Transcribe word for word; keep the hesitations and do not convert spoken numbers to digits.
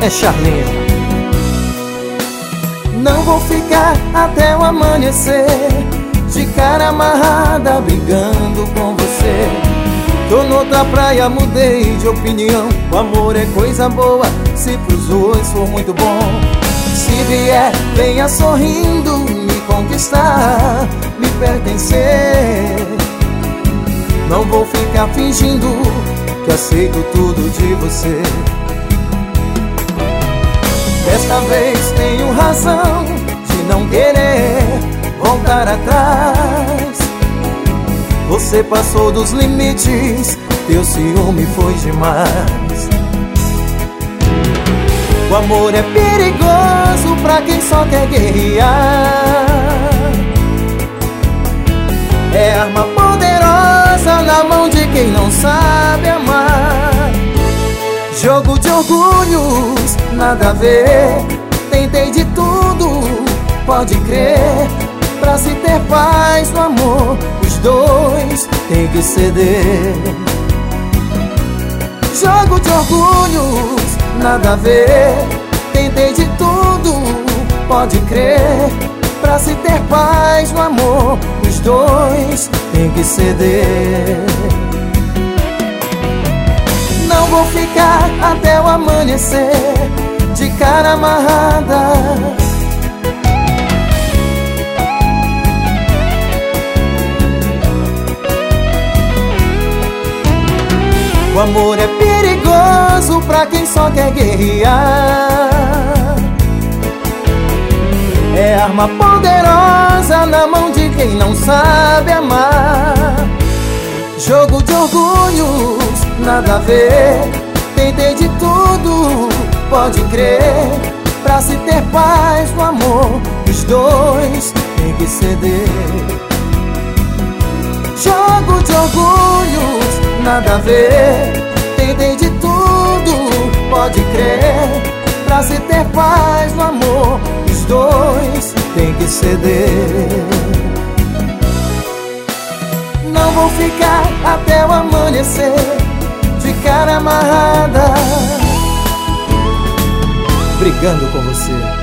é Charlinho. Não vou ficar até o amanhecer, de cara amarrada, brigando com você. Tô noutra praia, mudei de opinião. O amor é coisa boa, se pros dois for muito bom. Se vier, venha sorrindo, me conquistar, me pertencer. Não vou ficar fingindo que aceito tudo de você. Desta vez tenho razão de não querer voltar atrás. Você passou dos limites, teu ciúme foi demais. O amor é perigoso pra quem só quer guerrear. É arma poderosa na mão de quem não sabe amar. Jogo de orgulhos, nada a ver. Tentei de tudo, pode crer. Pra se ter paz no amor, os dois têm que ceder. Jogo de orgulhos, nada a ver. Tentei de tudo, pode crer. Pra se ter paz no amor, os dois têm que ceder. Não vou ficar até o amanhecer, de cara amarrada. O amor é perigoso pra quem só quer guerrear. É arma poderosa na mão de quem não sabe amar. Jogo de orgulhos, nada a ver. Tentei de tudo, pode crer. Pra se ter paz no amor, os dois têm que ceder. Jogo de orgulhos, nada a ver. Tentei de tudo, pode crer. Pra se ter paz no amor, os dois têm que ceder. Não vou ficar até o amanhecer, de cara amarrada, brigando com você.